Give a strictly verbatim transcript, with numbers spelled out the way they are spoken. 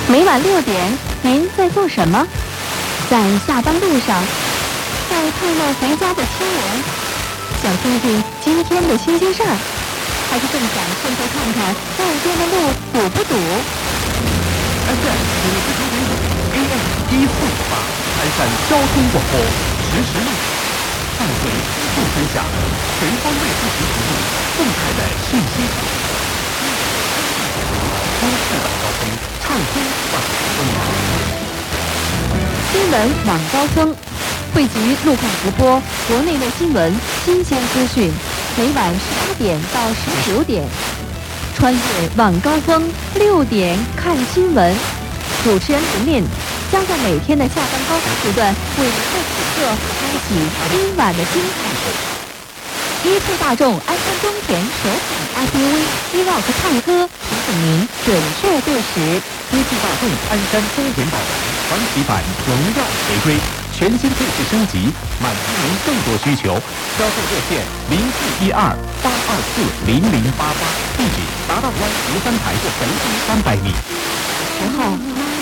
每晚六点，您在做什么？在下班路上，在快乐回家的亲人，想听听今天的新鲜事儿，还是更想顺便看看外边的路堵不堵 ？F M 五十九点五 ，A M 一四五八，鞍山交通广播，实时路上，伴随速分享，全方位不停服务，动态的信息场。都市晚高峰，畅通晚高峰。 新闻晚高峰，汇集路况直播，国内外新闻新鲜资讯，每晚十八点到十九点，穿越晚高峰，六点看新闻。主持人陈念将在每天的下班高峰时段，为您在此刻开启今晚的精彩。一汽大众鞍山丰田首款 S U V E-Rock 探歌提醒您准确对时。 一汽大众鞍山丰田宝来传奇版荣耀回归，全新配置升级，满足您更多需求。销售热线零四一二八二四零零八八，地址达到湾十三台的城区三百米。 时候